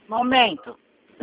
Momento.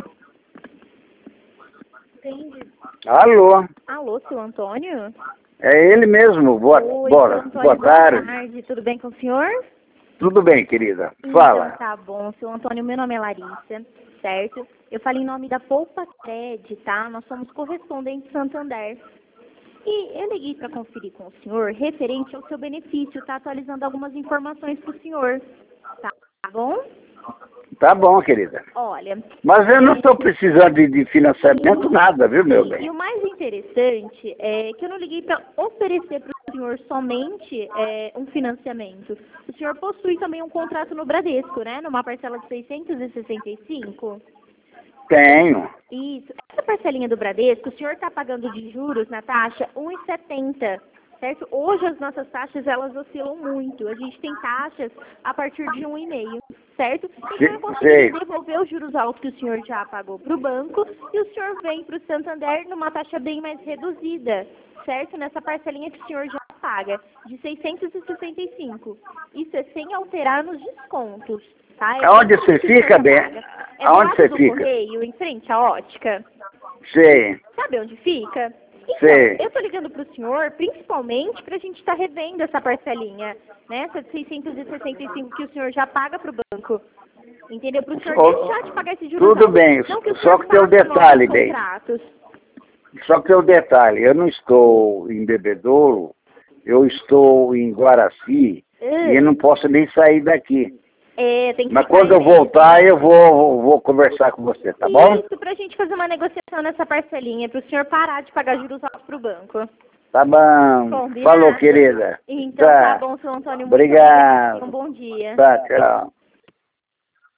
Entendi. Alô, Alô, seu Antônio? é ele mesmo. Boa, Oi, bora. seu Antônio, Boa tarde. Boa tarde. Tudo bem com o senhor? Tudo bem, querida. Então Fala. tá bom. Seu Antônio, meu nome é Larissa, certo? Eu falo em nome da Poupa Cred, tá? Nós somos correspondentes Santander. E eu liguei para conferir com o senhor referente ao seu benefício, tá? Atualizando algumas informações para o senhor. Tá bom? Tá bom, querida. Olha, Mas eu não estou precisando de financiamento nada, viu, meu e bem? o mais interessante é que eu não liguei para oferecer para o senhor somente um financiamento. O senhor possui também um contrato no Bradesco, né? Numa parcela de 665. Tenho. Isso. Essa parcelinha do Bradesco, o senhor está pagando de juros na taxa 1,70, certo? Hoje as nossas taxas, elas oscilam muito. A gente tem taxas a partir de 1,5, certo? Então eu Sei. consegui devolver os juros altos que o senhor já pagou para o banco e o senhor vem para o Santander numa taxa bem mais reduzida, certo? Nessa parcelinha que o senhor já paga, de 665. Isso é sem alterar nos descontos, tá? Aonde você fica, bem? É do Aonde lado você do fica? Correio, em frente à ótica. Sei. Sabe onde fica? Então, Sei. eu tô ligando pro senhor, principalmente pra gente estar revendo essa parcelinha, né? Essa de 665 que o senhor já paga pro banco. Entendeu? Pro senhor deixar de pagar esse juros Tudo altos. bem, Não que o só senhor que tem um faça detalhe, novos bem. contratos. Só que tem um detalhe. Eu não estou em Bebedouro, eu estou em Guaraci e eu não posso nem sair daqui. Tem que Mas ficar quando eu aí mesmo. voltar, eu vou conversar com você, tá bom? Isso, pra gente fazer uma negociação nessa parcelinha, pro senhor parar de pagar juros altos pro banco. Tá bom. Combinado? Falou, querida. Então tá bom, seu Antônio. Muito Obrigado. Um bom dia. Tá, tchau.